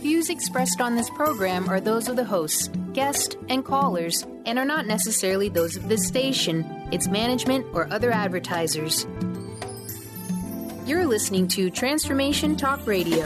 views expressed on this program are those of the hosts, guests, and callers, and are not necessarily those of this station, its management, or other advertisers. You're listening to Transformation Talk Radio.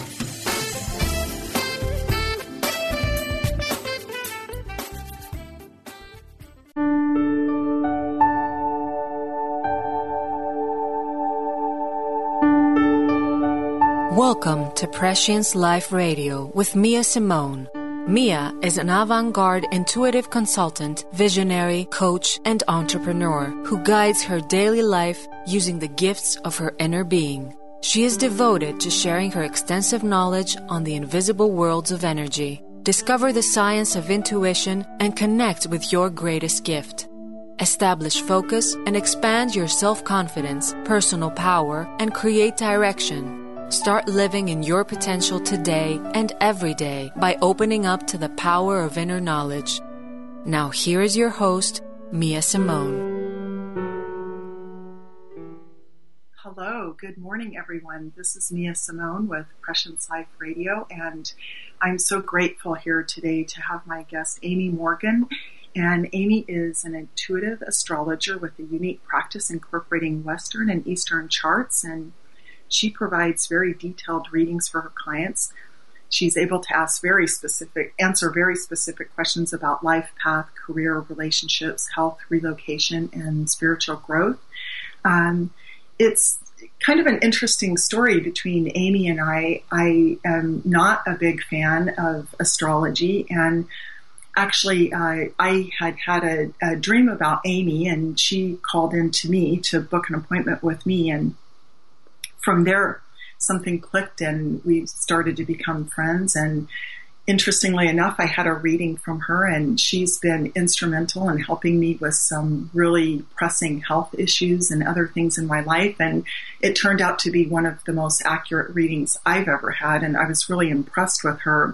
Welcome to Prescience Life Radio with Mia Simone. Mia is an avant-garde intuitive consultant, visionary, coach, and entrepreneur who guides her daily life using the gifts of her inner being. She is devoted to sharing her extensive knowledge on the invisible worlds of energy. Discover the science of intuition and connect with your greatest gift. Establish focus and expand your self-confidence, personal power, and create direction. Start living in your potential today and every day by opening up to the power of inner knowledge. Now here is your host, Mia Simone. Hello, good morning everyone. This is Mia Simone with Prescience Life Radio, and I'm so grateful here today to have my guest Amy Morgan. And Amy is an intuitive astrologer with a unique practice incorporating Western and Eastern charts, and she provides very detailed readings for her clients. She's able to answer very specific questions about life path, career, relationships, health, relocation, and spiritual growth. It's kind of an interesting story between Amy and I. I am not a big fan of astrology, and actually I had a dream about Amy, and she called in to me to book an appointment with me, and from there, something clicked and we started to become friends. And interestingly enough, I had a reading from her, and she's been instrumental in helping me with some really pressing health issues and other things in my life. And it turned out to be one of the most accurate readings I've ever had. And I was really impressed with her.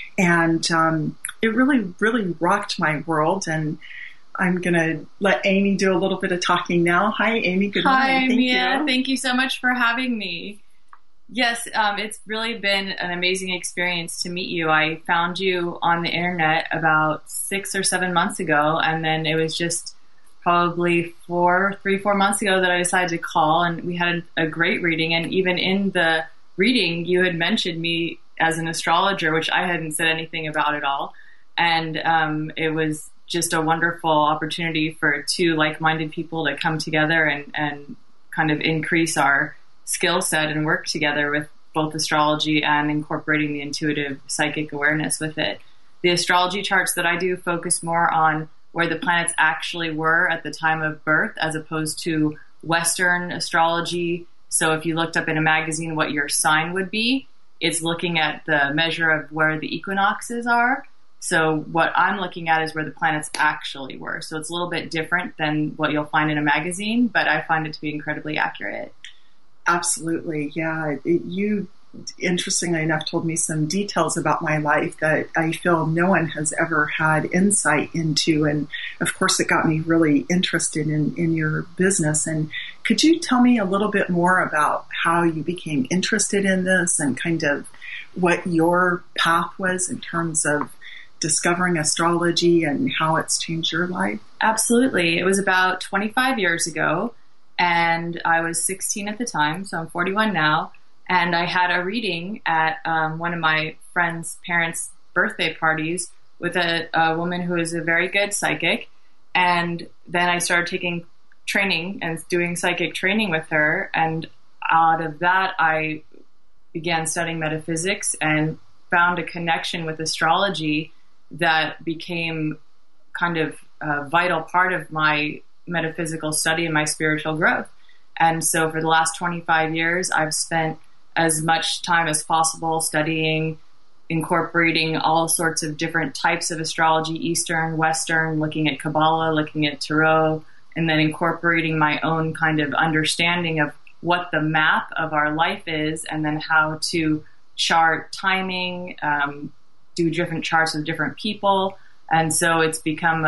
And it really, really rocked my world. And I'm going to let Amy do a little bit of talking now. Hi, Amy. Good morning. Hi, Mia. Thank you so much for having me. Yes, it's really been an amazing experience to meet you. I found you on the internet about 6 or 7 months ago, and then it was just probably 4 months ago that I decided to call, and we had a great reading. And even in the reading, you had mentioned me as an astrologer, which I hadn't said anything about at all. And it was just a wonderful opportunity for two like-minded people to come together and kind of increase our skill set and work together with both astrology and incorporating the intuitive psychic awareness with it. The astrology charts that I do focus more on where the planets actually were at the time of birth as opposed to Western astrology. So if you looked up in a magazine what your sign would be, it's looking at the measure of where the equinoxes are. So what I'm looking at is where the planets actually were. So it's a little bit different than what you'll find in a magazine, but I find it to be incredibly accurate. Absolutely. Yeah. You, interestingly enough, told me some details about my life that I feel no one has ever had insight into. And of course, it got me really interested in your business. And could you tell me a little bit more about how you became interested in this and kind of what your path was in terms of discovering astrology and how it's changed your life? Absolutely. It was about 25 years ago, and I was 16 at the time, so I'm 41 now, and I had a reading at one of my friend's parents' birthday parties with a woman who is a very good psychic, and then I started taking training and doing psychic training with her, and out of that I began studying metaphysics and found a connection with astrology that became kind of a vital part of my metaphysical study and my spiritual growth. And so for the last 25 years, I've spent as much time as possible studying, incorporating all sorts of different types of astrology, Eastern, Western, looking at Kabbalah, looking at Tarot, and then incorporating my own kind of understanding of what the map of our life is, and then how to chart timing, do different charts with different people. And so it's become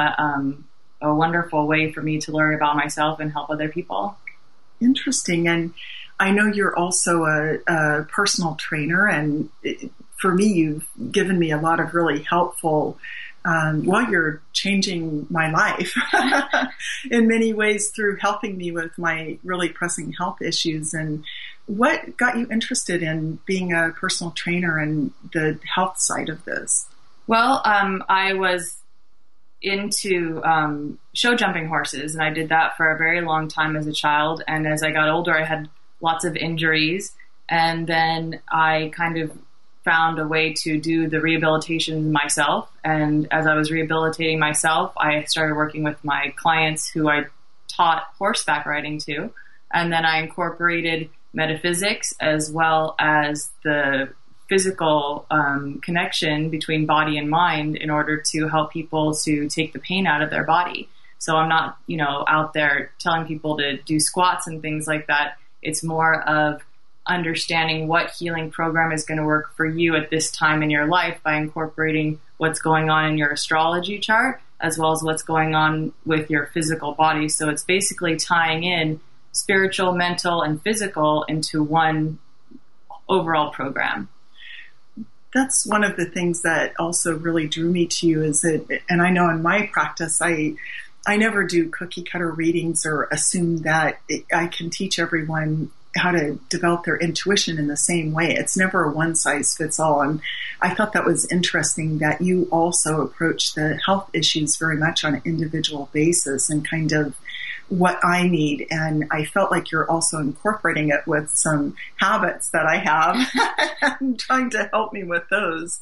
a wonderful way for me to learn about myself and help other people. Interesting. And I know you're also a personal trainer, and for me, you've given me a lot of really helpful, you're changing my life in many ways through helping me with my really pressing health issues. And what got you interested in being a personal trainer and the health side of this? Well, I was into show jumping horses, and I did that for a very long time as a child. And as I got older, I had lots of injuries. And then I kind of found a way to do the rehabilitation myself. And as I was rehabilitating myself, I started working with my clients who I taught horseback riding to. And then I incorporated metaphysics as well as the physical connection between body and mind in order to help people to take the pain out of their body. So I'm not, out there telling people to do squats and things like that. It's more of understanding what healing program is going to work for you at this time in your life by incorporating what's going on in your astrology chart as well as what's going on with your physical body. So it's basically tying in spiritual, mental, and physical into one overall program. That's one of the things that also really drew me to you is that, and I know in my practice, I never do cookie cutter readings or assume that I can teach everyone how to develop their intuition in the same way. It's never a one size fits all. And I thought that was interesting that you also approach the health issues very much on an individual basis and kind of what I need. And I felt like you're also incorporating it with some habits that I have and trying to help me with those.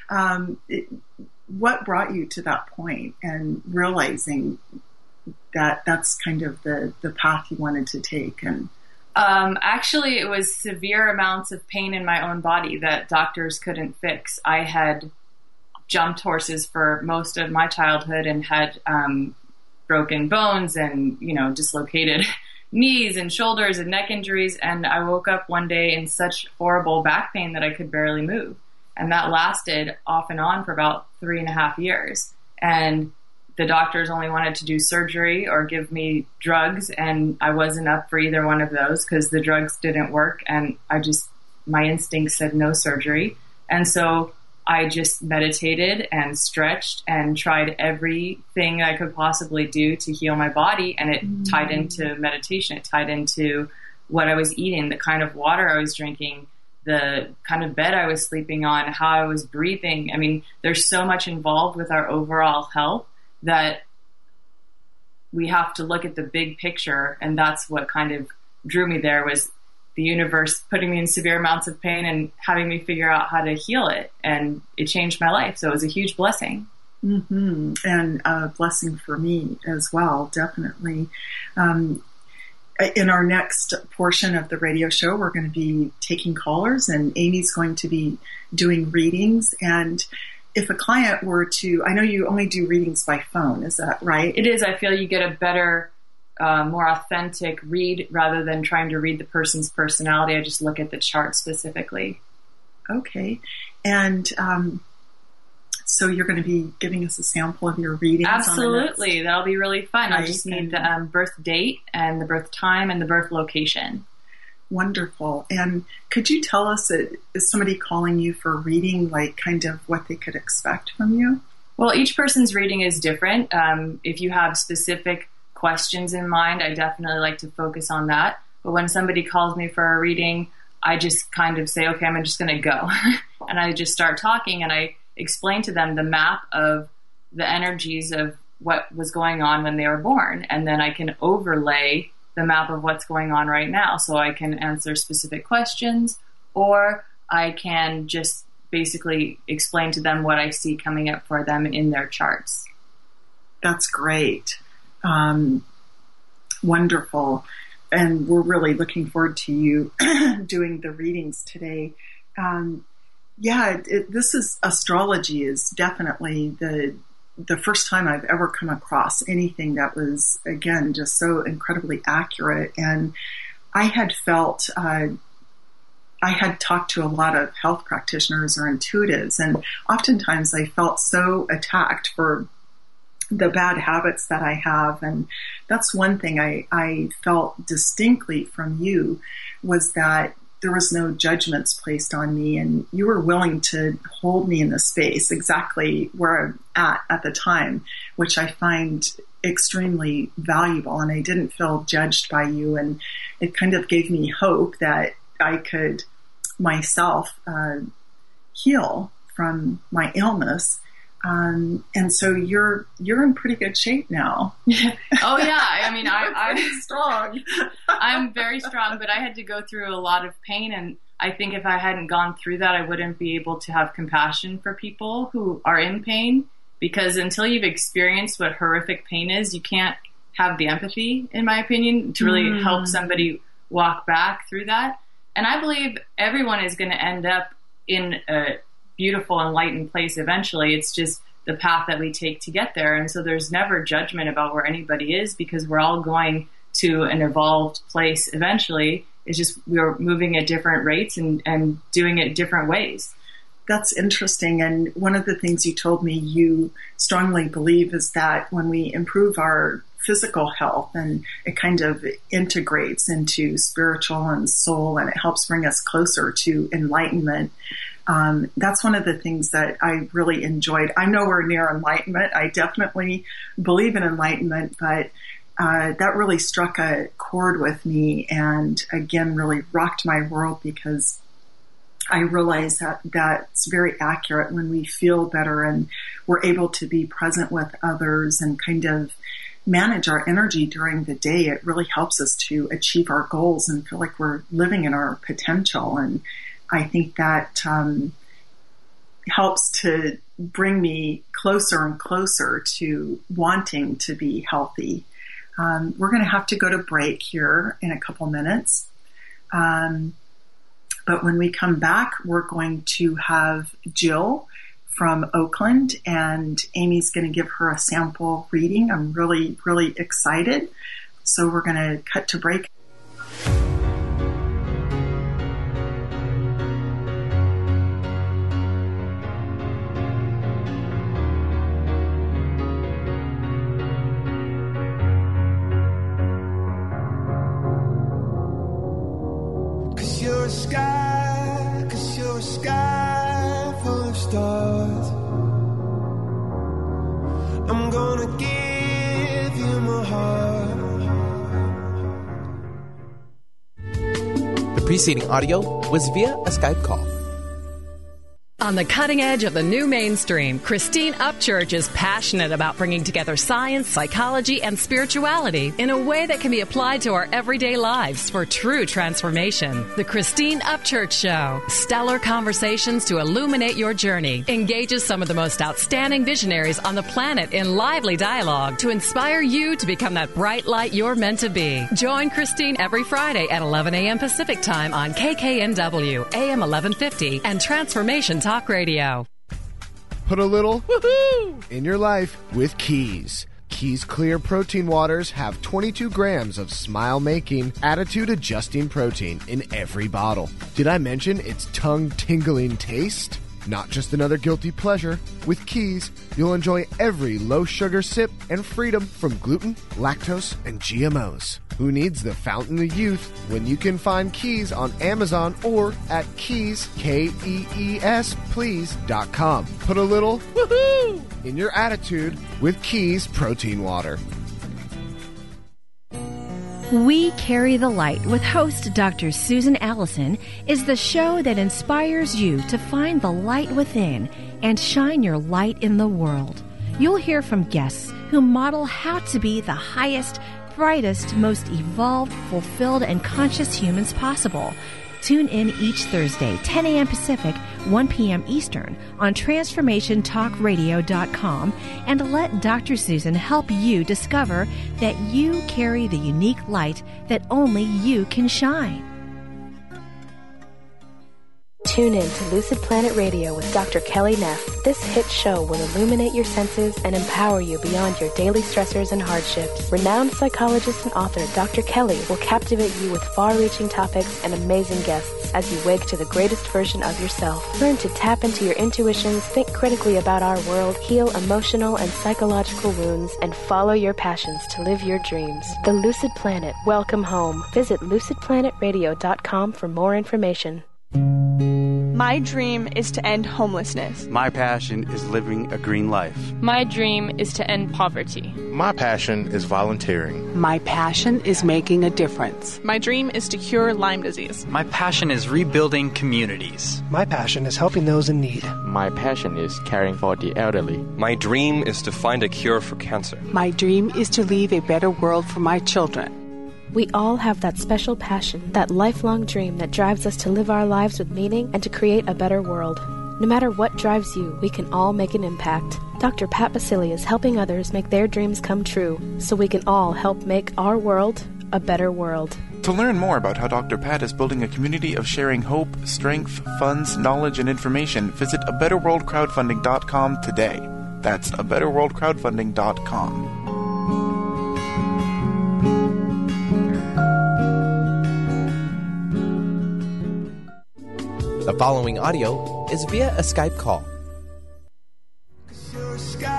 What brought you to that point and realizing that that's kind of the path you wanted to take? And actually, it was severe amounts of pain in my own body that doctors couldn't fix. I had jumped horses for most of my childhood and had broken bones and, dislocated knees and shoulders and neck injuries. And I woke up one day in such horrible back pain that I could barely move. And that lasted off and on for about 3.5 years. And the doctors only wanted to do surgery or give me drugs, and I wasn't up for either one of those because the drugs didn't work, and my instinct said no surgery. And so I just meditated and stretched and tried everything I could possibly do to heal my body, and it tied into meditation. It tied into what I was eating, the kind of water I was drinking, the kind of bed I was sleeping on, how I was breathing. I mean, there's so much involved with our overall health that we have to look at the big picture. And that's what kind of drew me there, was the universe putting me in severe amounts of pain and having me figure out how to heal it. And it changed my life. So it was a huge blessing. Mm-hmm. And a blessing for me as well, definitely. In our next portion of the radio show, we're going to be taking callers, and Amy's going to be doing readings. And if a client were to, I know you only do readings by phone, is that right? It is. I feel you get a better, more authentic read rather than trying to read the person's personality. I just look at the chart specifically. Okay. And so you're going to be giving us a sample of your readings? Absolutely. That'll be really fun. Right. I just need the birth date and the birth time and the birth location. Wonderful. And could you tell us, is somebody calling you for a reading, like kind of what they could expect from you? Well, each person's reading is different. If you have specific questions in mind, I definitely like to focus on that. But when somebody calls me for a reading, I just kind of say, okay, I'm just going to go. And I just start talking, and I explain to them the map of the energies of what was going on when they were born. And then I can overlay the map of what's going on right now. So I can answer specific questions, or I can just basically explain to them what I see coming up for them in their charts. That's great. Wonderful. And we're really looking forward to you doing the readings today. This is astrology is definitely the first time I've ever come across anything that was, again, just so incredibly accurate. And I had felt, I had talked to a lot of health practitioners or intuitives, and oftentimes I felt so attacked for the bad habits that I have. And that's one thing I felt distinctly from you, was that there was no judgments placed on me, and you were willing to hold me in the space exactly where I'm at the time, which I find extremely valuable. And I didn't feel judged by you, and it kind of gave me hope that I could myself heal from my illness. And so you're in pretty good shape now. Oh yeah. I mean, I'm strong. I'm very strong, but I had to go through a lot of pain. And I think if I hadn't gone through that, I wouldn't be able to have compassion for people who are in pain, because until you've experienced what horrific pain is, you can't have the empathy, in my opinion, to really help somebody walk back through that. And I believe everyone is going to end up in a beautiful, enlightened place eventually. It's just the path that we take to get there. And so there's never judgment about where anybody is, because we're all going to an evolved place eventually. It's just we're moving at different rates and doing it different ways. That's interesting. And one of the things you told me you strongly believe is that when we improve our physical health, and it kind of integrates into spiritual and soul, and it helps bring us closer to enlightenment. That's one of the things that I really enjoyed. I'm nowhere near enlightenment. I definitely believe in enlightenment, but that really struck a chord with me, and again really rocked my world, because I realize that that's very accurate. When we feel better and we're able to be present with others and kind of manage our energy during the day, it really helps us to achieve our goals and feel like we're living in our potential. And I think that helps to bring me closer and closer to wanting to be healthy. We're going to have to go to break here in a couple minutes. But when we come back, we're going to have Jill from Oakland, and Amy's going to give her a sample reading. I'm really, really excited. So we're going to cut to break. Cause you're a sky full of stars. I'm gonna give you my heart. The preceding audio was via a Skype call. On the cutting edge of the new mainstream, Christine Upchurch is passionate about bringing together science, psychology, and spirituality in a way that can be applied to our everyday lives for true transformation. The Christine Upchurch Show, stellar conversations to illuminate your journey, engages some of the most outstanding visionaries on the planet in lively dialogue to inspire you to become that bright light you're meant to be. Join Christine every Friday at 11 a.m. Pacific Time on KKNW, AM 1150, and Transformation Talk Radio. Put a little woohoo in your life with Keys. Keys Clear Protein Waters have 22 grams of smile-making, attitude-adjusting protein in every bottle. Did I mention its tongue-tingling taste? Not just another guilty pleasure. With Keys, you'll enjoy every low-sugar sip and freedom from gluten, lactose, and GMOs. Who needs the fountain of youth when you can find Keys on Amazon or at Keys, Kees, please.com. Put a little woohoo in your attitude with Keys Protein Water. We Carry the Light with host Dr. Susan Allison is the show that inspires you to find the light within and shine your light in the world. You'll hear from guests who model how to be the highest, brightest, most evolved, fulfilled, and conscious humans possible. Tune in each Thursday, 10 a.m. Pacific, 1 p.m. Eastern on TransformationTalkRadio.com, and let Dr. Susan help you discover that you carry the unique light that only you can shine. Tune in to Lucid Planet Radio with Dr. Kelly Neff. This hit show will illuminate your senses and empower you beyond your daily stressors and hardships. Renowned psychologist and author Dr. Kelly will captivate you with far-reaching topics and amazing guests as you wake to the greatest version of yourself. Learn to tap into your intuitions, think critically about our world, heal emotional and psychological wounds, and follow your passions to live your dreams. The Lucid Planet. Welcome home. Visit lucidplanetradio.com for more information. My dream is to end homelessness. My passion is living a green life. My dream is to end poverty. My passion is volunteering. My passion is making a difference. My dream is to cure Lyme disease. My passion is rebuilding communities. My passion is helping those in need. My passion is caring for the elderly. My dream is to find a cure for cancer. My dream is to leave a better world for my children. We all have that special passion, that lifelong dream that drives us to live our lives with meaning and to create a better world. No matter what drives you, we can all make an impact. Dr. Pat Baccili is helping others make their dreams come true, so we can all help make our world a better world. To learn more about how Dr. Pat is building a community of sharing hope, strength, funds, knowledge, and information, visit abetterworldcrowdfunding.com today. That's abetterworldcrowdfunding.com. The following audio is via a Skype call. Cause you're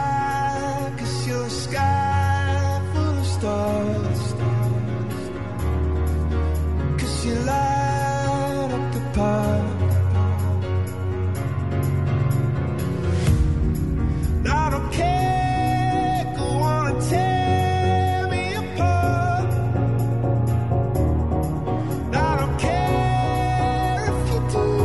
a sky full of stars. Cause you light up the park. I don't care, go on and tear me apart. I don't care if you do.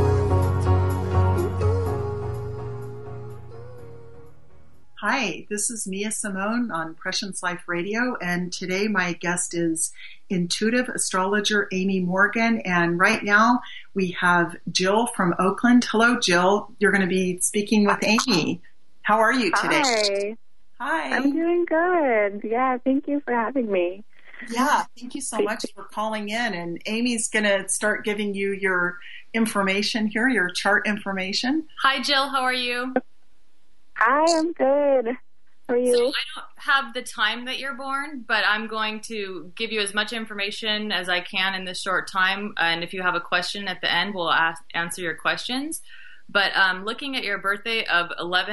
Hi, this is Mia Simone on Prescience Life Radio, and today my guest is intuitive astrologer Amy Morgan, and right now we have Jill from Oakland. Hello, Jill. You're going to be speaking with Amy. How are you today? Hi. I'm doing good. Yeah, thank you for having me. Yeah, thank you so much for calling in, and Amy's going to start giving you your information here, your chart information. Hi, Jill. How are you? Hi, I'm good. How are you? So I don't have the time that you're born, but I'm going to give you as much information as I can in this short time. And if you have a question at the end, we'll answer your questions. But looking at your birthday of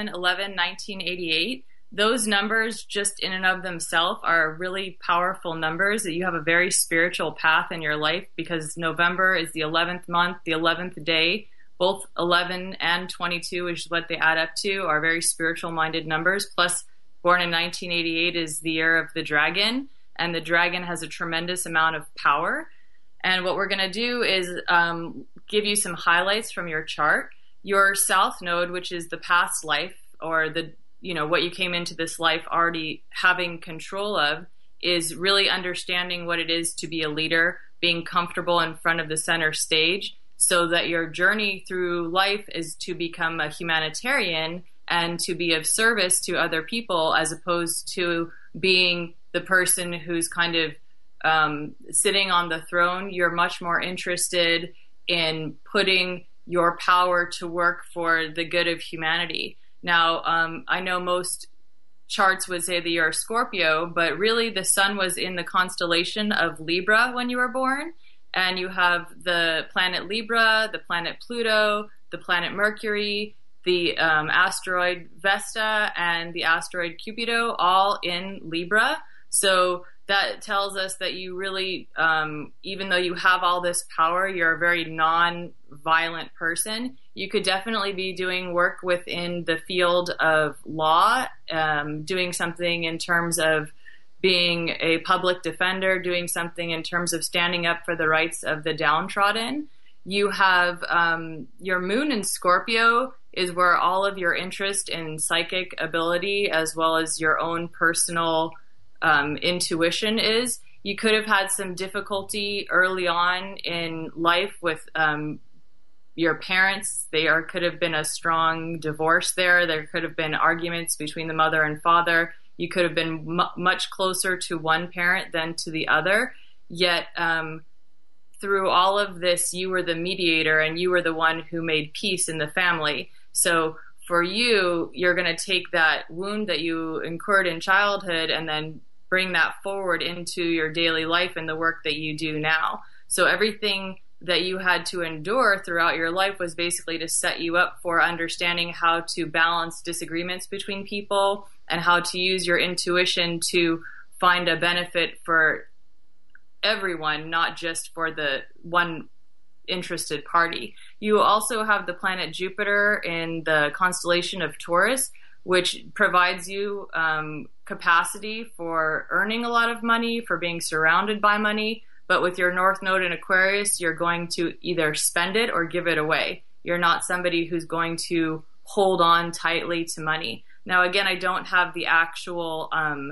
11/11/1988, those numbers just in and of themselves are really powerful numbers. That you have a very spiritual path in your life, because November is the 11th month, the 11th day. Both 11 and 22, which is what they add up to, are very spiritual-minded numbers. Plus, born in 1988 is the year of the dragon, and the dragon has a tremendous amount of power. And what we're going to do is give you some highlights from your chart. Your South Node, which is the past life, or what you came into this life already having control of, is really understanding what it is to be a leader, being comfortable in front of the center stage, so that your journey through life is to become a humanitarian and to be of service to other people, as opposed to being the person who's kind of sitting on the throne. You're much more interested in putting your power to work for the good of humanity. Now, I know most charts would say that you're a Scorpio, but really the sun was in the constellation of Libra when you were born. And you have the planet Libra, the planet Pluto, the planet Mercury, the asteroid Vesta, and the asteroid Cupido, all in Libra. So that tells us that you really, even though you have all this power, you're a very non-violent person. You could definitely be doing work within the field of law, doing something in terms of being a public defender, doing something in terms of standing up for the rights of the downtrodden. You have your moon in Scorpio is where all of your interest in psychic ability, as well as your own personal intuition is. You could have had some difficulty early on in life with your parents. Could have been a strong divorce there. There could have been arguments between the mother and father. You could have been much closer to one parent than to the other. Yet through all of this, you were the mediator and you were the one who made peace in the family. So for you, you're going to take that wound that you incurred in childhood and then bring that forward into your daily life and the work that you do now. So everything that you had to endure throughout your life was basically to set you up for understanding how to balance disagreements between people and how to use your intuition to find a benefit for everyone, not just for the one interested party. You also have the planet Jupiter in the constellation of Taurus, which provides you capacity for earning a lot of money, for being surrounded by money. But with your North Node in Aquarius, you're going to either spend it or give it away. You're not somebody who's going to hold on tightly to money. Now, again, I don't have the actual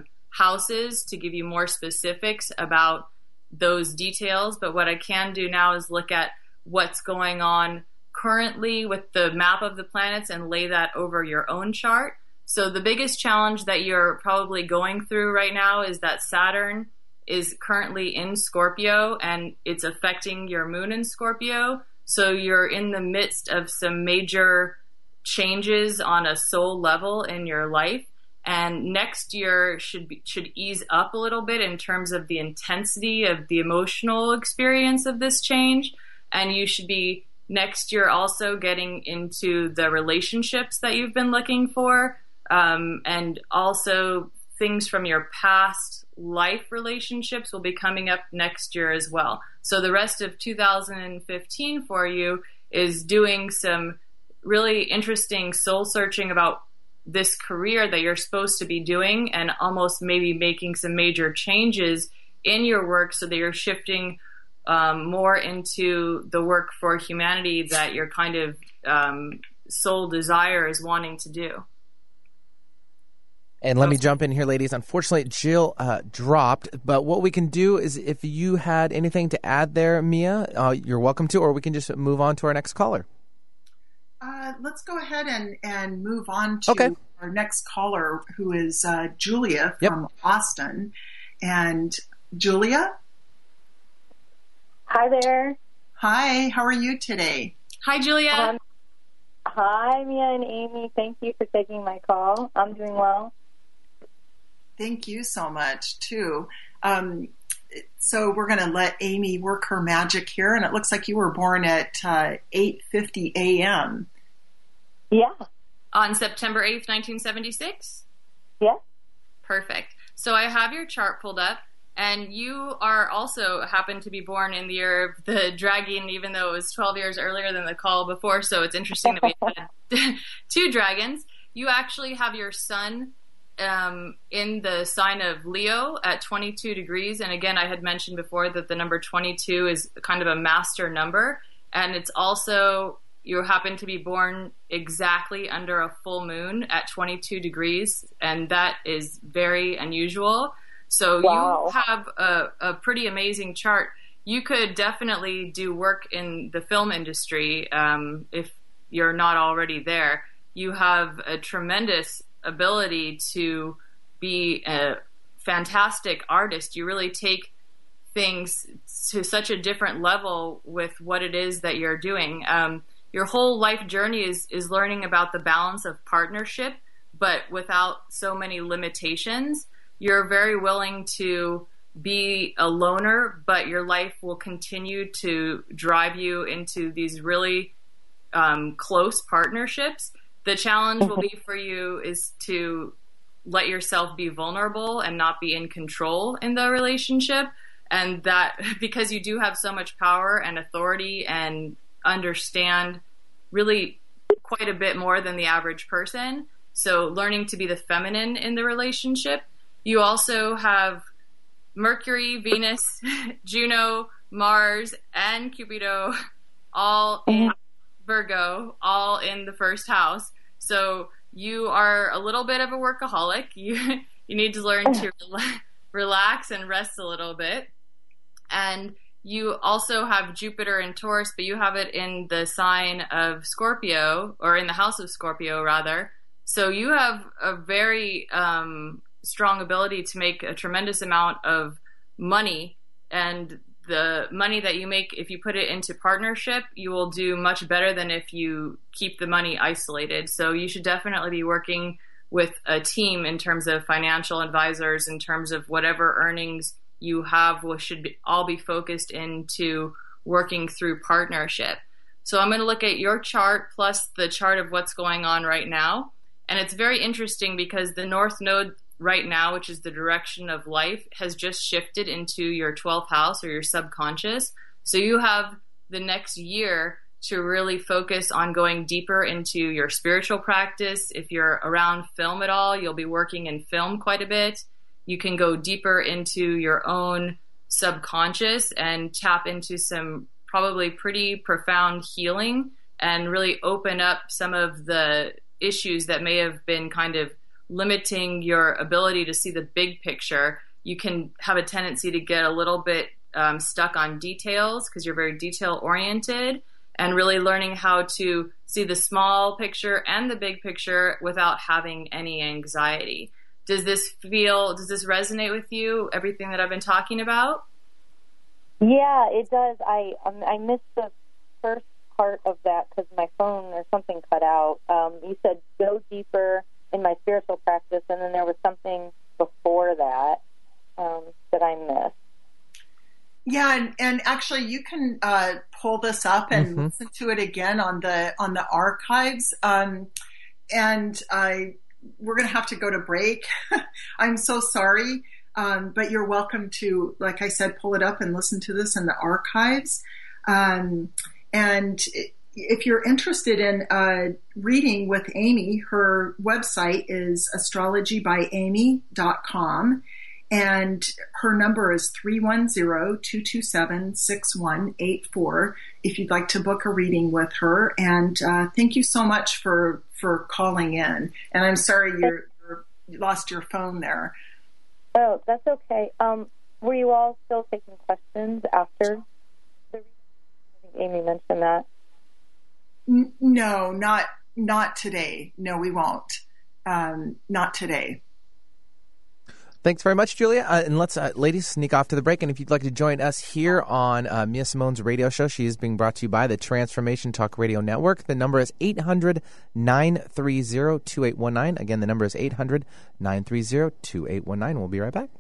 houses to give you more specifics about those details, but what I can do now is look at what's going on currently with the map of the planets and lay that over your own chart. So the biggest challenge that you're probably going through right now is that Saturn is currently in Scorpio and it's affecting your moon in Scorpio. So you're in the midst of some major changes on a soul level in your life. And next year should ease up a little bit in terms of the intensity of the emotional experience of this change. And you should be next year also getting into the relationships that you've been looking for, and also things from your past life relationships will be coming up next year as well. So the rest of 2015 for you is doing some really interesting soul searching about this career that you're supposed to be doing, and almost maybe making some major changes in your work so that you're shifting more into the work for humanity that your kind of soul desire is wanting to do. And let me jump in here, ladies. Unfortunately, Jill dropped, but what we can do is if you had anything to add there, Mia, you're welcome to, or we can just move on to our next caller. Let's go ahead and move on to our next caller, who is Julia from Austin. And Julia? Hi there. Hi, how are you today? Hi, Julia. Hi, Mia and Amy. Thank you for taking my call. I'm doing well. Thank you so much, too. So we're going to let Amy work her magic here, and it looks like you were born at 8:50 a.m. Yeah. On September 8th, 1976? Yeah. Perfect. So I have your chart pulled up, and you are also happen to be born in the year of the dragon, even though it was 12 years earlier than the call before, so it's interesting that we had two dragons. You actually have your sun in the sign of Leo at 22 degrees. And again, I had mentioned before that the number 22 is kind of a master number. And it's also, you happen to be born exactly under a full moon at 22 degrees. And that is very unusual. So you have a pretty amazing chart. You could definitely do work in the film industry if you're not already there. You have a tremendous ability to be a fantastic artist. You really take things to such a different level with what it is that you're doing. Your whole life journey is learning about the balance of partnership, but without so many limitations. You're very willing to be a loner, but your life will continue to drive you into these really close partnerships. The challenge will be for you is to let yourself be vulnerable and not be in control in the relationship. And that because you do have so much power and authority and understand really quite a bit more than the average person. So learning to be the feminine in the relationship. You also have Mercury, Venus, Juno, Mars, and Cupido all in Virgo, all in the first house. So you are a little bit of a workaholic. You need to learn to relax and rest a little bit. And you also have Jupiter in Taurus, but you have it in the sign of Scorpio, or in the house of Scorpio, rather. So you have a very strong ability to make a tremendous amount of money. And the money that you make, if you put it into partnership, you will do much better than if you keep the money isolated. So you should definitely be working with a team in terms of financial advisors, in terms of whatever earnings you have should all be focused into working through partnership. So I'm going to look at your chart plus the chart of what's going on right now. And it's very interesting because the North Node right now, which is the direction of life, has just shifted into your 12th house or your subconscious. So you have the next year to really focus on going deeper into your spiritual practice. If you're around film at all, you'll be working in film quite a bit. You can go deeper into your own subconscious and tap into some probably pretty profound healing and really open up some of the issues that may have been kind of limiting your ability to see the big picture. You can have a tendency to get a little bit stuck on details because you're very detail oriented, and really learning how to see the small picture and the big picture without having any anxiety. Does this resonate with you, everything that I've been talking about? Yeah, it does. I missed the first part of that because my phone or something cut out. You said go deeper in my spiritual practice, and then there was something before that that I missed. Yeah, and actually, you can pull this up and listen to it again on the archives. We're going to have to go to break. I'm so sorry, but you're welcome to, like I said, pull it up and listen to this in the archives. And if you're interested in reading with Amy, her website is astrologybyamy.com, and her number is 310-227-6184 if you'd like to book a reading with her. And thank you so much for calling in. And I'm sorry you lost your phone there. Oh, that's okay. Were you all still taking questions after the reading? I think Amy mentioned that. No, not today. No, we won't. Not today. Thanks very much, Julia. And let's, ladies, sneak off to the break. And if you'd like to join us here on Mia Simone's radio show, she is being brought to you by the Transformation Talk Radio Network. The number is 800-930-2819. Again, the number is 800-930-2819. We'll be right back.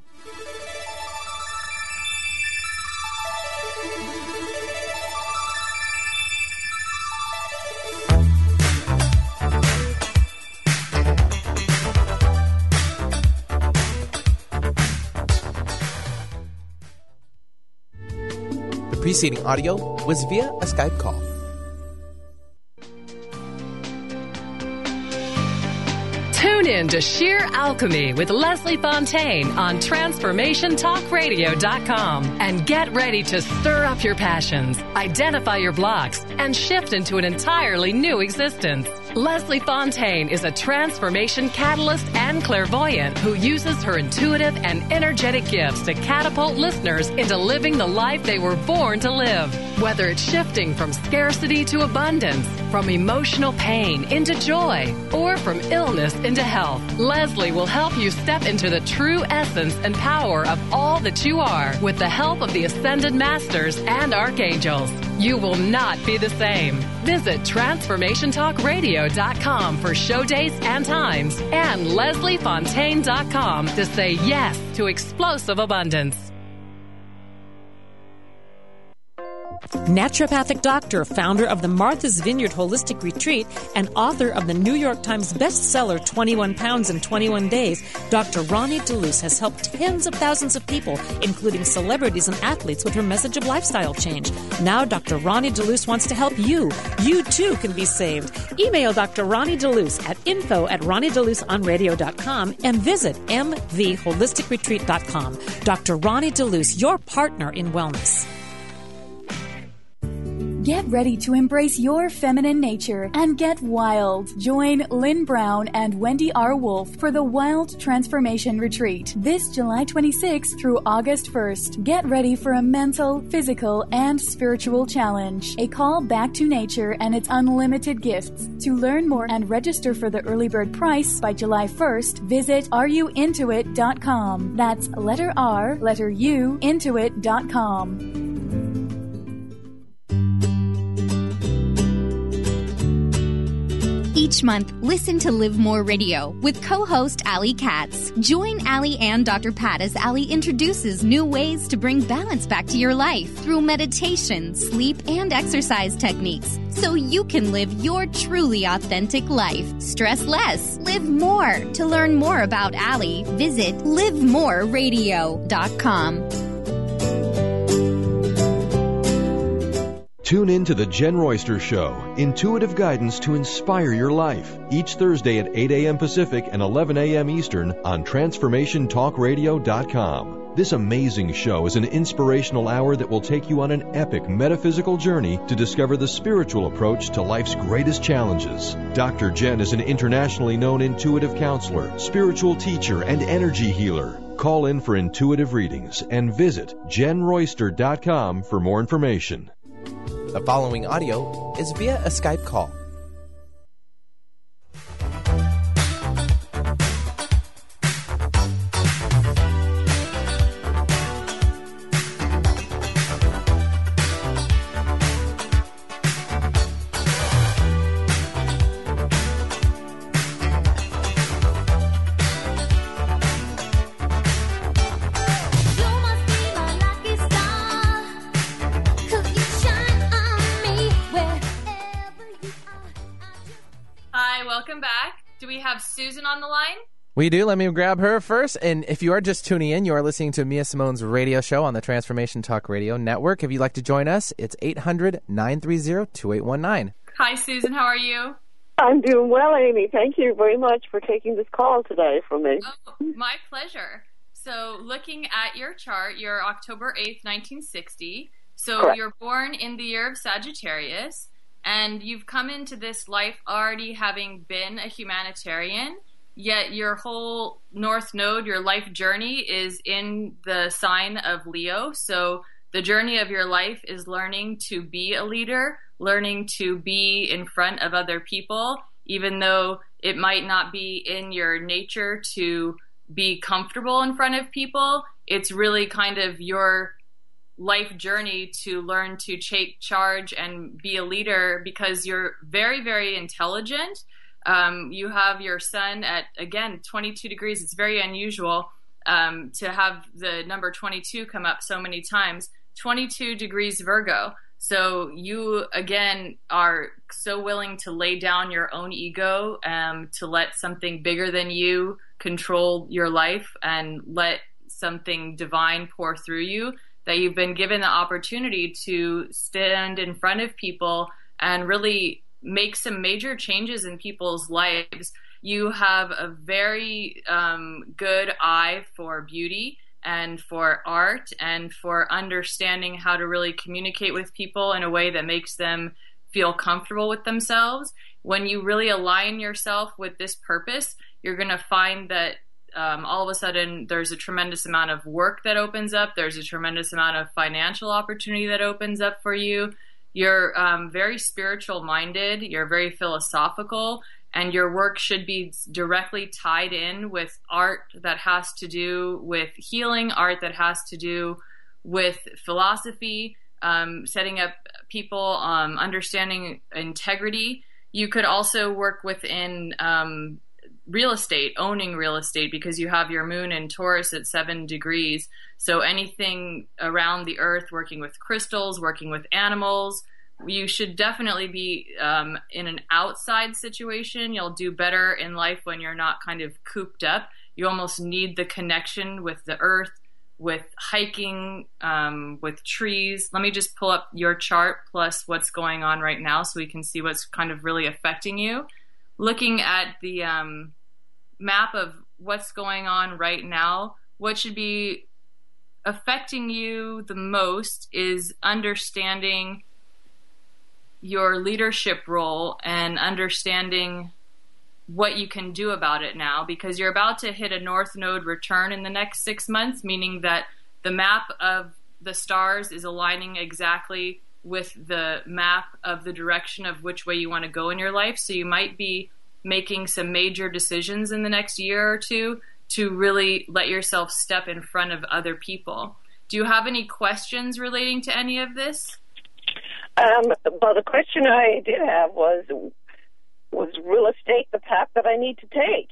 Preceding audio was via a Skype call. Tune in to Sheer Alchemy with Leslie Fontaine on TransformationTalkRadio.com and get ready to stir up your passions, identify your blocks, and shift into an entirely new existence. Leslie Fontaine is a transformation catalyst and clairvoyant who uses her intuitive and energetic gifts to catapult listeners into living the life they were born to live. Whether it's shifting from scarcity to abundance, from emotional pain into joy, or from illness into health, Leslie will help you step into the true essence and power of all that you are with the help of the Ascended Masters and Archangels. You will not be the same. Visit TransformationTalkRadio.com for show dates and times, and LeslieFontaine.com to say yes to explosive abundance. Naturopathic doctor, founder of the Martha's Vineyard Holistic Retreat, and author of the New York Times bestseller 21 Pounds in 21 Days, Dr. Ronnie DeLuce has helped tens of thousands of people, including celebrities and athletes, with her message of lifestyle change. Now Dr. Ronnie DeLuce wants to help you. You too can be saved. Email Dr. Ronnie DeLuce at info@RonnieDeLuceOnRadio.com and visit mvholisticretreat.com. Dr. Ronnie DeLuce, your partner in wellness. Get ready to embrace your feminine nature and get wild. Join Lynn Brown and Wendy R. Wolf for the Wild Transformation Retreat this July 26th through August 1st. Get ready for a mental, physical, and spiritual challenge. A call back to nature and its unlimited gifts. To learn more and register for the early bird price by July 1st, visit areyouintoit.com. That's letter R, letter U, intoit.com. Each month, listen to Live More Radio with co-host Allie Katz. Join Allie and Dr. Pat as Allie introduces new ways to bring balance back to your life through meditation, sleep, and exercise techniques so you can live your truly authentic life. Stress less, live more. To learn more about Allie, visit livemoreradio.com. Tune in to The Jen Royster Show, intuitive guidance to inspire your life, each Thursday at 8 a.m. Pacific and 11 a.m. Eastern on TransformationTalkRadio.com. This amazing show is an inspirational hour that will take you on an epic metaphysical journey to discover the spiritual approach to life's greatest challenges. Dr. Jen is an internationally known intuitive counselor, spiritual teacher, and energy healer. Call in for intuitive readings and visit JenRoyster.com for more information. The following audio is via a Skype call. Susan on the line? We do. Let me grab her first. And if you are just tuning in, you are listening to Mia Simone's radio show on the Transformation Talk Radio Network. If you'd like to join us, it's 800-930-2819. Hi, Susan. How are you? I'm doing well, Amy. Thank you very much for taking this call today from me. Oh, my pleasure. So looking at your chart, you're October 8th, 1960. So Correct. You're born in the year of Sagittarius. And you've come into this life already having been a humanitarian, yet your whole North Node, your life journey, is in the sign of Leo. So the journey of your life is learning to be a leader, learning to be in front of other people, even though it might not be in your nature to be comfortable in front of people. It's really kind of your life journey to learn to take charge and be a leader, because you're very, very intelligent. You have your sun at, again, 22 degrees. It's very unusual to have the number 22 come up so many times. 22 degrees Virgo. So you, again, are so willing to lay down your own ego, to let something bigger than you control your life and let something divine pour through you, that you've been given the opportunity to stand in front of people and really make some major changes in people's lives. You have a very good eye for beauty and for art and for understanding how to really communicate with people in a way that makes them feel comfortable with themselves. When you really align yourself with this purpose, you're going to find that all of a sudden there's a tremendous amount of work that opens up. There's a tremendous amount of financial opportunity that opens up for you. You're very spiritual minded. You're very philosophical, and your work should be directly tied in with art that has to do with healing, art that has to do with philosophy, setting up people, understanding integrity. You could also work within real estate, owning real estate, because you have your moon in Taurus at 7 degrees. So anything around the earth, working with crystals, working with animals, you should definitely be in an outside situation. You'll do better in life when you're not kind of cooped up. You almost need the connection with the earth, with hiking, with trees. Let me just pull up your chart plus what's going on right now so we can see what's kind of really affecting you. Looking at the map of what's going on right now, what should be affecting you the most is understanding your leadership role and understanding what you can do about it now, because you're about to hit a North Node return in the next 6 months, meaning that the map of the stars is aligning exactly with the map of the direction of which way you want to go in your life. So you might be making some major decisions in the next year or two to really let yourself step in front of other people. Do you have any questions relating to any of this? Well, the question I did have was, was real estate the path that I need to take?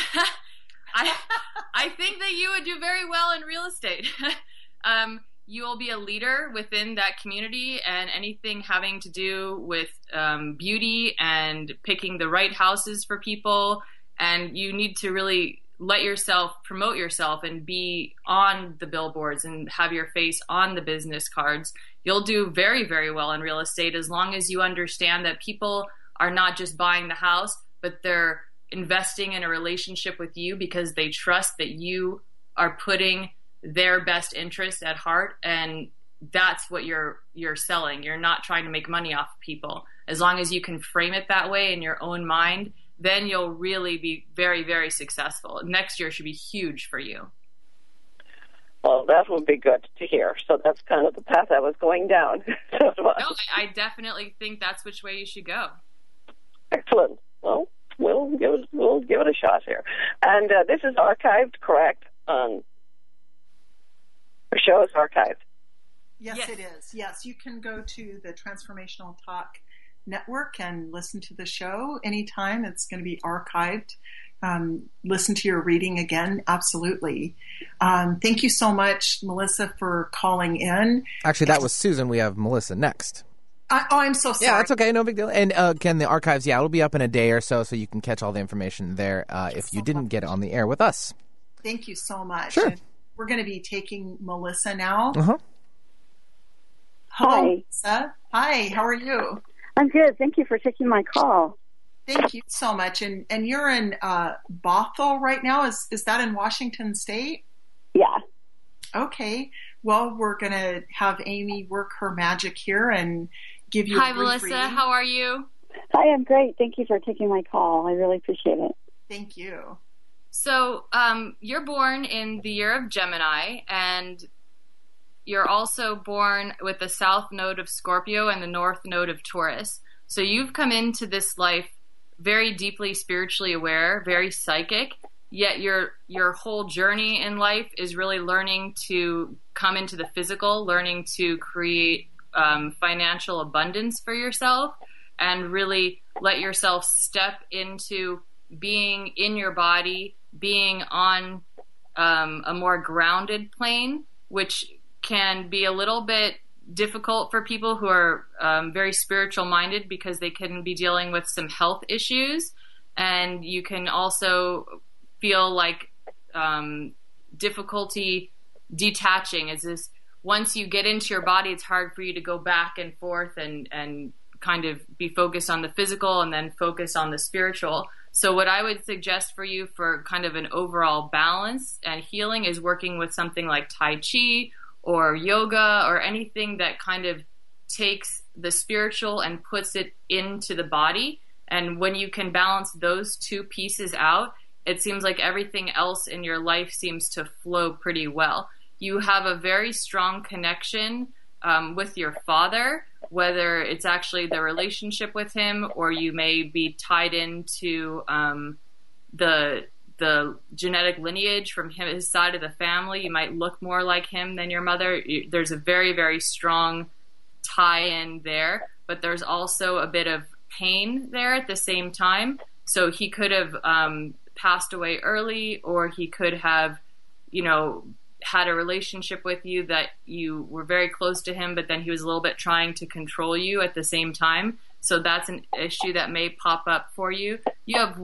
I think that you would do very well in real estate. You will be a leader within that community, and anything having to do with beauty and picking the right houses for people. And you need to really let yourself promote yourself and be on the billboards and have your face on the business cards. You'll do very, very well in real estate as long as you understand that people are not just buying the house, but they're investing in a relationship with you because they trust that you are putting their best interests at heart, and that's what you're selling. You're not trying to make money off of people. As long as you can frame it that way in your own mind, then you'll really be very, very successful. Next year should be huge for you. Well, that would be good to hear. So that's kind of the path I was going down. No, I definitely think that's which way you should go. Excellent. Well, we'll give it a shot here. And this is archived, correct? The show is archived. Yes, it is. Yes, you can go to the Transformational Talk Network and listen to the show anytime. It's going to be archived. Listen to your reading again. Absolutely. Thank you so much, Melissa, for calling in. Actually, that was Susan. We have Melissa next. I'm so sorry. Yeah, that's okay. No big deal. And again, the archives, it'll be up in a day or so you can catch all the information there if you didn't get it on the air with us. Thank you so much. Sure. And we're going to be taking Melissa now. Uh-huh. Hello, Melissa. Hi, how are you? I'm good. Thank you for taking my call. Thank you so much. And you're in Bothell right now. Is that in Washington State? Yeah. Okay. Well, we're going to have Amy work her magic here and give you a brief Melissa. reading. How are you? Hi, I'm great. Thank you for taking my call. I really appreciate it. Thank you. So you're born in the year of Gemini, and you're also born with the south node of Scorpio and the north node of Taurus. So you've come into this life very deeply spiritually aware, very psychic, yet your whole journey in life is really learning to come into the physical, learning to create financial abundance for yourself, and really let yourself step into being in your body, being on a more grounded plane, which can be a little bit difficult for people who are very spiritual minded because they can be dealing with some health issues, and you can also feel like difficulty detaching. As this, once you get into your body, it's hard for you to go back and forth and kind of be focused on the physical and then focus on the spiritual. So what I would suggest for you for kind of an overall balance and healing is working with something like Tai Chi or yoga or anything that kind of takes the spiritual and puts it into the body. And when you can balance those two pieces out, it seems like everything else in your life seems to flow pretty well. You have a very strong connection with your father, whether it's actually the relationship with him or you may be tied into the genetic lineage from his side of the family. You might look more like him than your mother. There's a very, very strong tie-in there, but there's also a bit of pain there at the same time. So he could have passed away early, or he could have, had a relationship with you that you were very close to him, but then he was a little bit trying to control you at the same time. So that's an issue that may pop up for you. You have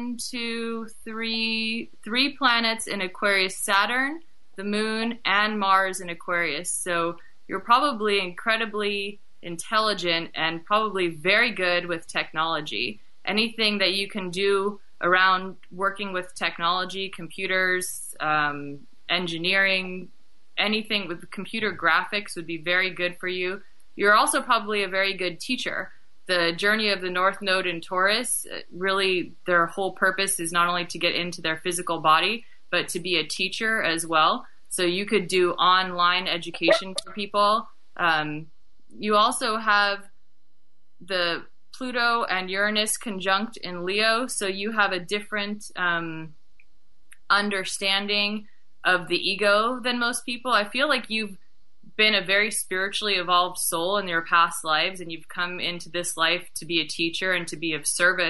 3 planets in Aquarius: Saturn, the Moon, and Mars in Aquarius. So you're probably incredibly intelligent and probably very good with technology. Anything that you can do around working with technology, computers, engineering, anything with computer graphics would be very good for you. You're also probably a very good teacher. The journey of the North Node in Taurus, really their whole purpose is not only to get into their physical body, but to be a teacher as well. So you could do online education for people. You also have the Pluto and Uranus conjunct in Leo, so you have a different understanding of the ego than most people. I feel like you've been a very spiritually evolved soul in your past lives, and you've come into this life to be a teacher and to be of service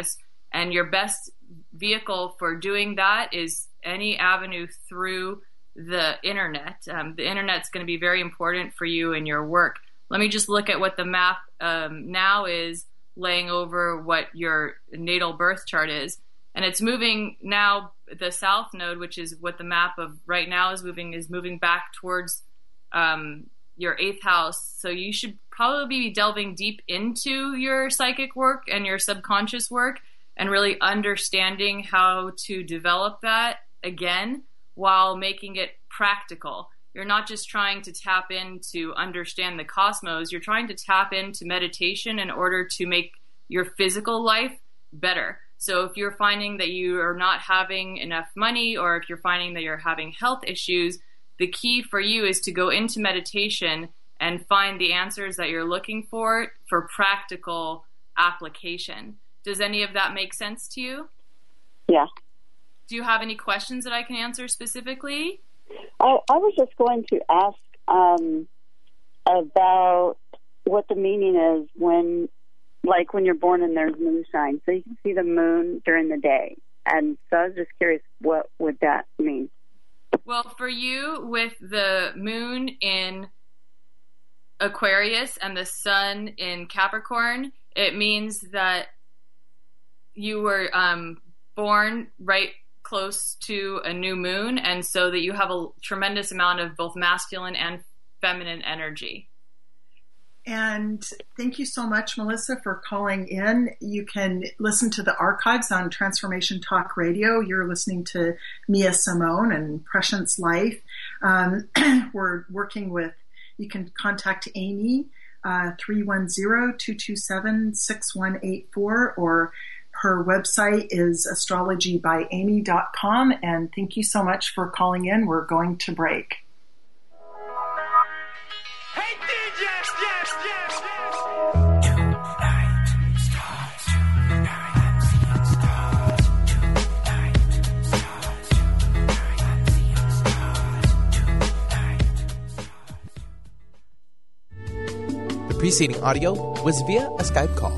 And your best vehicle for doing that is any avenue through the internet. The internet's going to be very important for you in your work. Let me just look at what the map now is laying over what your natal birth chart is. And it's moving now, the south node, which is what the map of right now is moving back towards your 8th house. So you should probably be delving deep into your psychic work and your subconscious work and really understanding how to develop that again while making it practical. You're not just trying to tap in to understand the cosmos. You're trying to tap into meditation in order to make your physical life better. So if you're finding that you are not having enough money, or if you're finding that you're having health issues, the key for you is to go into meditation and find the answers that you're looking for practical application. Does any of that make sense to you? Yeah. Do you have any questions that I can answer specifically? I was just going to ask about what the meaning is when you're born and there's moonshine. So you can see the moon during the day. And so I was just curious, what would that mean? Well, for you, with the moon in Aquarius and the sun in Capricorn, it means that you were born right close to a new moon, and so that you have a tremendous amount of both masculine and feminine energy. And thank you so much, Melissa, for calling in. You can listen to the archives on Transformation Talk Radio. You're listening to Mia Simone and Prescience Life. We're working with, you can contact Amy, 310-227-6184, or her website is astrologybyamy.com. And thank you so much for calling in. We're going to break. Hey, DJs, yes. The preceding audio was via a Skype call.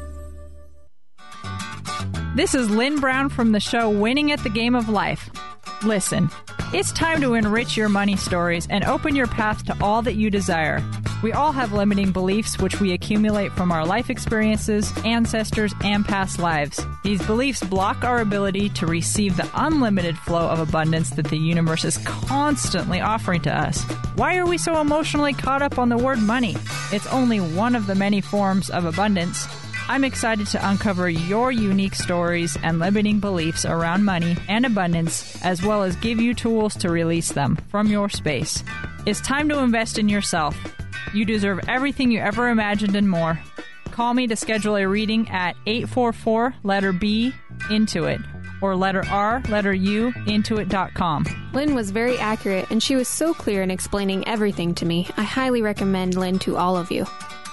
This is Lynn Brown from the show Winning at the Game of Life. Listen, it's time to enrich your money stories and open your path to all that you desire. We all have limiting beliefs which we accumulate from our life experiences, ancestors, and past lives. These beliefs block our ability to receive the unlimited flow of abundance that the universe is constantly offering to us. Why are we so emotionally caught up on the word money? It's only one of the many forms of abundance. I'm excited to uncover your unique stories and limiting beliefs around money and abundance, as well as give you tools to release them from your space. It's time to invest in yourself. You deserve everything you ever imagined and more. Call me to schedule a reading at 844 letter B Intuit or letter R letter U Intuit.com. Lynn was very accurate, and she was so clear in explaining everything to me. I highly recommend Lynn to all of you.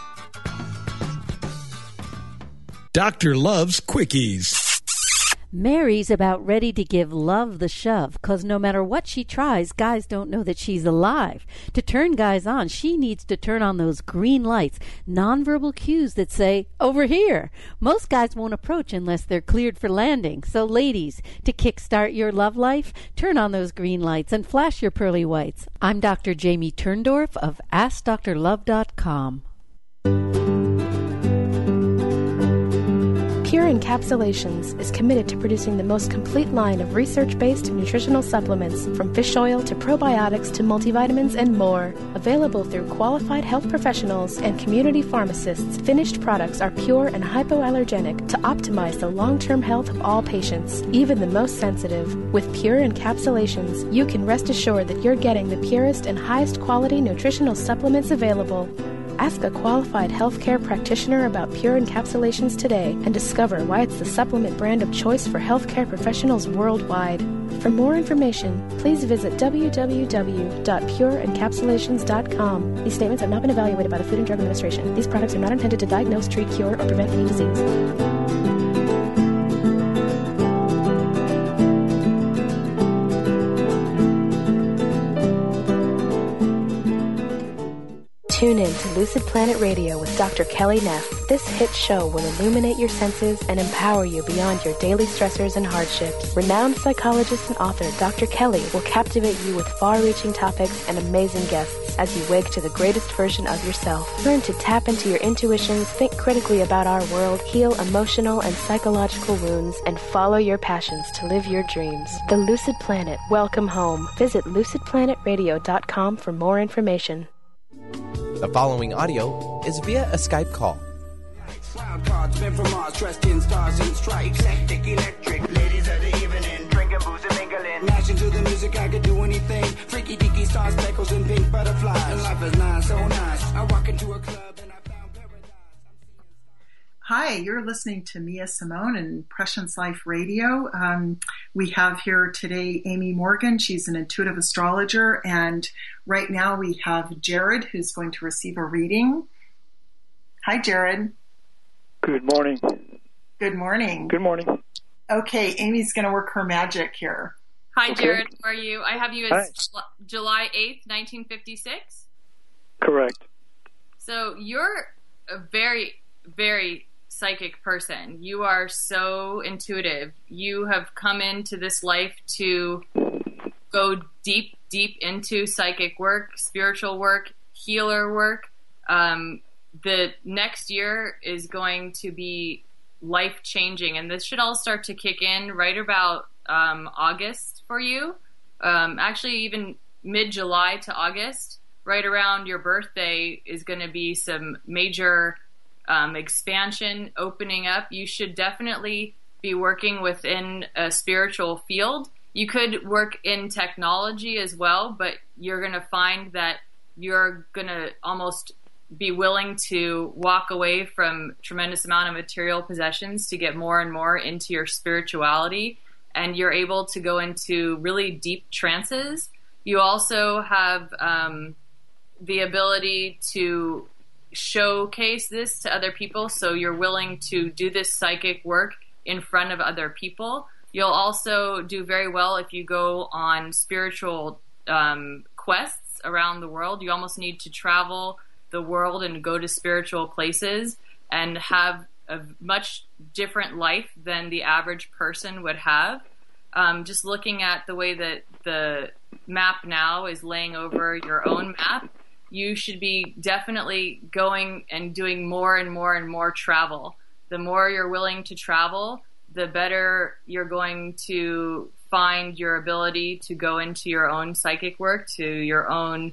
Doctor loves quickies. Mary's about ready to give love the shove, 'cause no matter what she tries, guys don't know that she's alive. To turn guys on, she needs to turn on those green lights, nonverbal cues that say, over here. Most guys won't approach unless they're cleared for landing. So ladies, to kickstart your love life, turn on those green lights and flash your pearly whites. I'm Dr. Jamie Turndorf of AskDrLove.com. Pure Encapsulations is committed to producing the most complete line of research-based nutritional supplements, from fish oil to probiotics to multivitamins and more. Available through qualified health professionals and community pharmacists, finished products are pure and hypoallergenic to optimize the long-term health of all patients, even the most sensitive. With Pure Encapsulations, you can rest assured that you're getting the purest and highest quality nutritional supplements available. Ask a qualified healthcare practitioner about Pure Encapsulations today and discover why it's the supplement brand of choice for healthcare professionals worldwide. For more information, please visit www.pureencapsulations.com. These statements have not been evaluated by the Food and Drug Administration. These products are not intended to diagnose, treat, cure, or prevent any disease. Tune in to Lucid Planet Radio with Dr. Kelly Neff. This hit show will illuminate your senses and empower you beyond your daily stressors and hardships. Renowned psychologist and author Dr. Kelly will captivate you with far-reaching topics and amazing guests as you wake to the greatest version of yourself. Learn to tap into your intuitions, think critically about our world, heal emotional and psychological wounds, and follow your passions to live your dreams. The Lucid Planet. Welcome home. Visit lucidplanetradio.com for more information. The following audio is via a Skype call. Wild cards, men from Mars, dressed in stars and stripes. Hectic, electric, ladies of the evening, drinking booze and mingling. Lashing to the music, I could do anything. Freaky deaky stars, speckles, and pink butterflies. And life is nice, so nice. I walk into a club and I found paradise. Hi, you're listening to Mia Simone and Prescience Life Radio. We have here today Amy Morgan. She's an intuitive astrologer, and right now we have Jared, who's going to receive a reading. Hi, Jared. Good morning. Good morning. Good morning. Okay, Amy's going to work her magic here. Hi, Okay. Jared. How are you? I have you as July 8th, 1956. Correct. So you're a very, very psychic person. You are so intuitive. You have come into this life to go deep, deep into psychic work, spiritual work, healer work. The next year is going to be life-changing, and this should all start to kick in right about August for you. Actually, even mid-July to August, right around your birthday, is going to be some major expansion opening up. You should definitely be working within a spiritual field. You could work in technology as well, but you're going to find that you're going to almost be willing to walk away from tremendous amount of material possessions to get more and more into your spirituality, and you're able to go into really deep trances. You also have the ability to showcase this to other people, so you're willing to do this psychic work in front of other people. You'll also do very well if you go on spiritual quests around the world. You almost need to travel the world and go to spiritual places and have a much different life than the average person would have. Just looking at the way that the map now is laying over your own map, you should be definitely going and doing more and more and more travel. The more you're willing to travel, the better you're going to find your ability to go into your own psychic work, to your own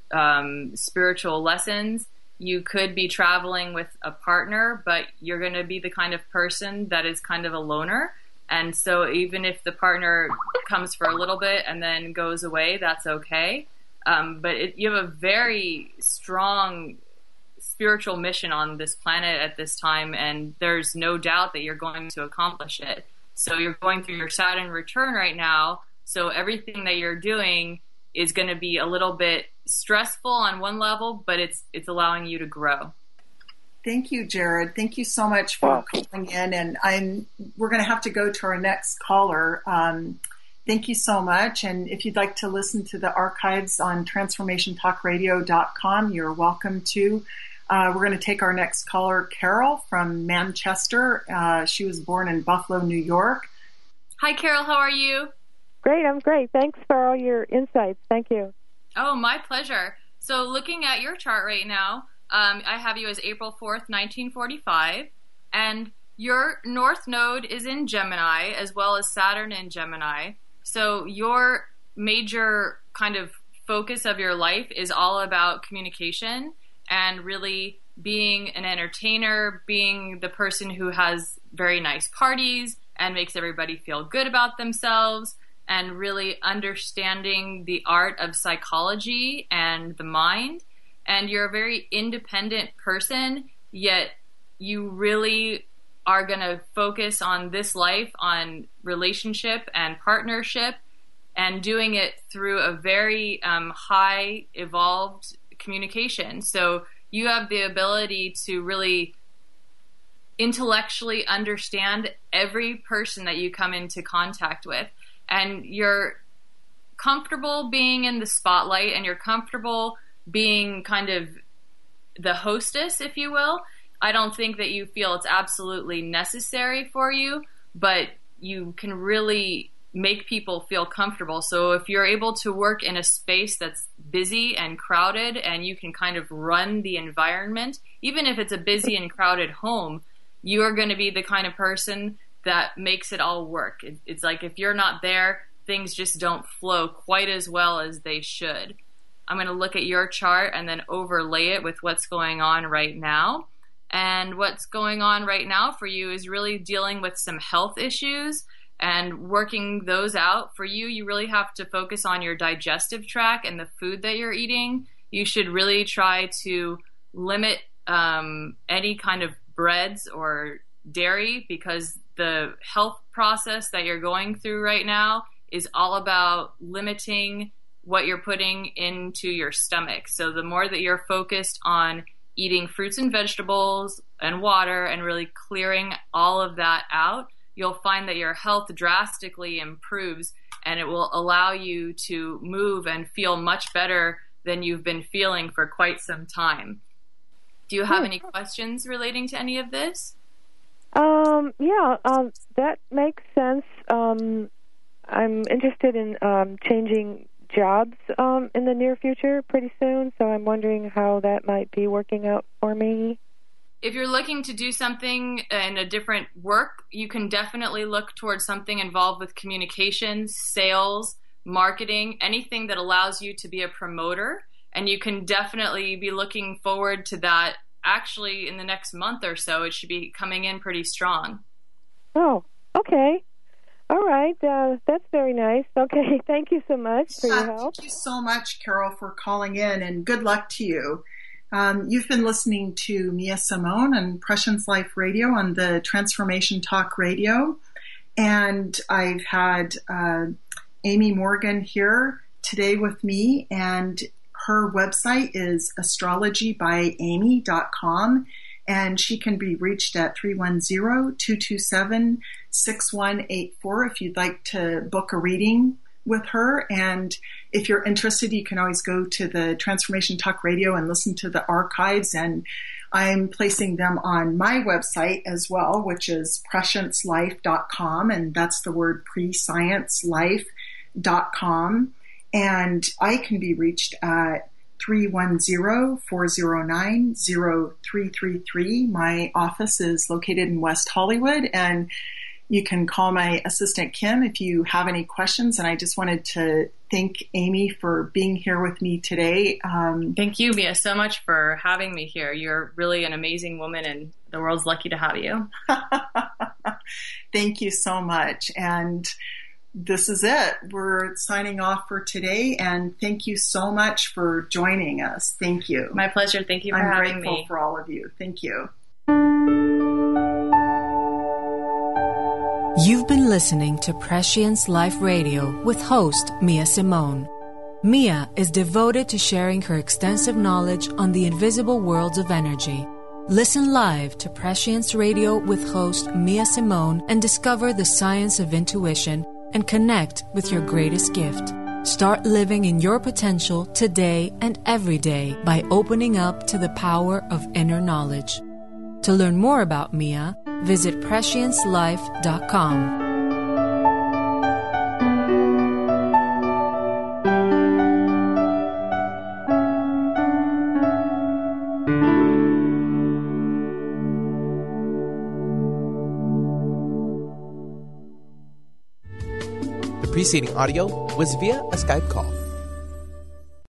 spiritual lessons. You could be traveling with a partner, but you're going to be the kind of person that is kind of a loner. And so even if the partner comes for a little bit and then goes away, that's okay. But you have a very strong spiritual mission on this planet at this time, and there's no doubt that you're going to accomplish it. So you're going through your Saturn return right now, so everything that you're doing is going to be a little bit stressful on one level, but it's allowing you to grow. Thank you, Jared. Thank you so much for calling in, and we're going to have to go to our next caller. Thank you so much, and if you'd like to listen to the archives on transformationtalkradio.com, you're welcome to. We're going to take our next caller, Carol from Manchester. She was born in Buffalo, New York. Hi, Carol. How are you? Great. I'm great. Thanks for all your insights. Thank you. Oh, my pleasure. So looking at your chart right now, I have you as April 4th, 1945, and your North Node is in Gemini, as well as Saturn in Gemini. So your major kind of focus of your life is all about communication and really being an entertainer, being the person who has very nice parties and makes everybody feel good about themselves, and really understanding the art of psychology and the mind. And you're a very independent person, yet you really are going to focus on this life, on relationship and partnership, and doing it through a very high evolved communication. So you have the ability to really intellectually understand every person that you come into contact with. And you're comfortable being in the spotlight, and you're comfortable being kind of the hostess, if you will. I don't think that you feel it's absolutely necessary for you, but you can really make people feel comfortable. So if you're able to work in a space that's busy and crowded and you can kind of run the environment, even if it's a busy and crowded home, you are going to be the kind of person that makes it all work. It's like if you're not there, things just don't flow quite as well as they should. I'm going to look at your chart and then overlay it with what's going on right now. And what's going on right now for you is really dealing with some health issues and working those out. For you, you really have to focus on your digestive tract and the food that you're eating. You should really try to limit any kind of breads or dairy, because the health process that you're going through right now is all about limiting what you're putting into your stomach. So the more that you're focused on eating fruits and vegetables and water and really clearing all of that out, you'll find that your health drastically improves, and it will allow you to move and feel much better than you've been feeling for quite some time. Do you have any questions relating to any of this? That makes sense. I'm interested in changing jobs in the near future pretty soon, so I'm wondering how that might be working out for me. If you're looking to do something in a different work, you can definitely look towards something involved with communications, sales, marketing, anything that allows you to be a promoter. And you can definitely be looking forward to that. Actually, in the next month or so, it should be coming in pretty strong. Oh, okay. All right. That's very nice. Okay. Thank you so much for your help. Thank you so much, Carol, for calling in, and good luck to you. You've been listening to Mia Simone on Prescience Life Radio on the Transformation Talk Radio. And I've had Amy Morgan here today with me, and her website is astrologybyamy.com, and she can be reached at 310-227-6184 if you'd like to book a reading with her. And if you're interested, you can always go to the Transformation Talk Radio and listen to the archives, and I'm placing them on my website as well, which is presciencelife.com, and that's the word presciencelife.com. And I can be reached at 310-409-0333. My office is located in West Hollywood, and you can call my assistant Kim if you have any questions. And I just wanted to thank Amy for being here with me today. Thank you, Mia, so much for having me here. You're really an amazing woman, and the world's lucky to have you. Thank you so much. And this is it. We're signing off for today, and thank you so much for joining us. Thank you. My pleasure. Thank you for having me. I'm grateful for all of you. Thank you. You've been listening to Prescience Life Radio with host Mia Simone. Mia is devoted to sharing her extensive knowledge on the invisible worlds of energy. Listen live to Prescience Radio with host Mia Simone and discover the science of intuition and connect with your greatest gift. Start living in your potential today and every day by opening up to the power of inner knowledge. To learn more about Mia, visit presciencelife.com. The preceding audio was via a Skype call.